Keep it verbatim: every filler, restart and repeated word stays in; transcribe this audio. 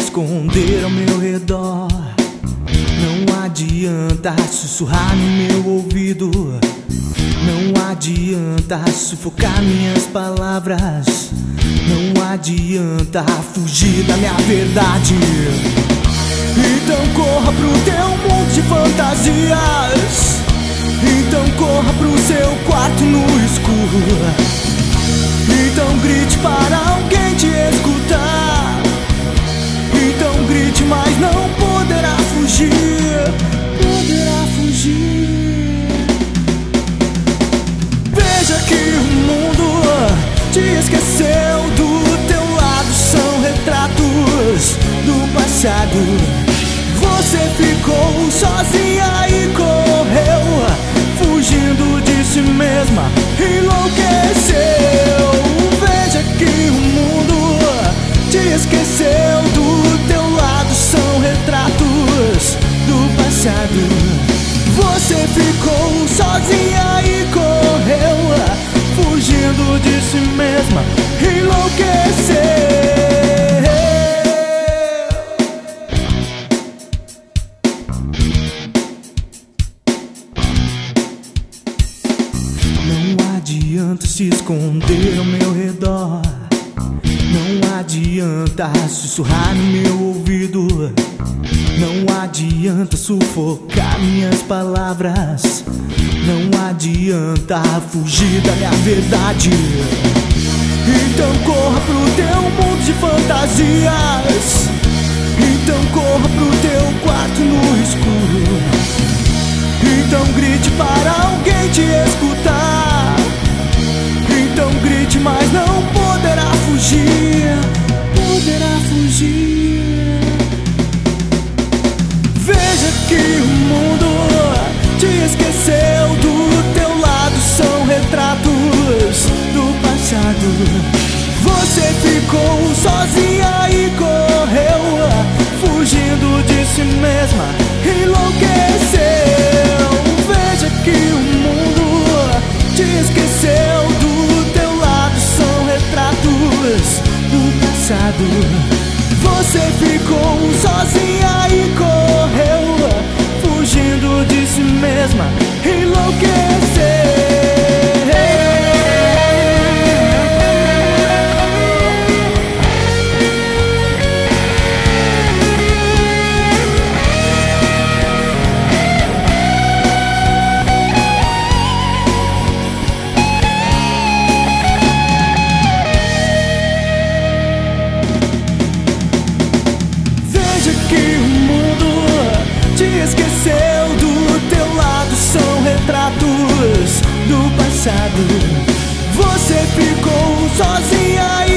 esconder ao meu redor. Não adianta sussurrar no meu ouvido, não adianta sufocar minhas palavras, não adianta fugir da minha verdade. Então corra pro teu mundo de fantasias, então corra pro seu quarto no escuro, então grite para alguém te escutar, então grite, mas não poderá fugir, poderá fugir. Veja que o mundo te esqueceu, do teu lado são retratos do passado. Você ficou sozinha e correu, fugindo de si mesma, enlouqueceu. Veja que o mundo te esqueceu, do teu lado são retratos do passado. Você ficou sozinha e correu, fugindo de si mesma, enlouqueceu. Não adianta se esconder ao meu redor, não adianta sussurrar no meu ouvido, não adianta sufocar minhas palavras, não adianta fugir da minha verdade. Então corra pro teu mundo de fantasias, então corra pro teu quarto no escuro, então grite para alguém te escutar, então grite, mas não poderá fugir, poderá fugir. Veja que o mundo te esqueceu, do teu lado são retratos do passado. Você ficou sozinha e correu, fugindo de si mesma, enlouqueceu. Veja que o mundo te esqueceu, do teu lado são retratos do passado. Você ficou sozinha e correu, fugindo de si mesma, enlouqueceu. Que o mundo te esqueceu, do teu lado são retratos do passado. Você ficou sozinha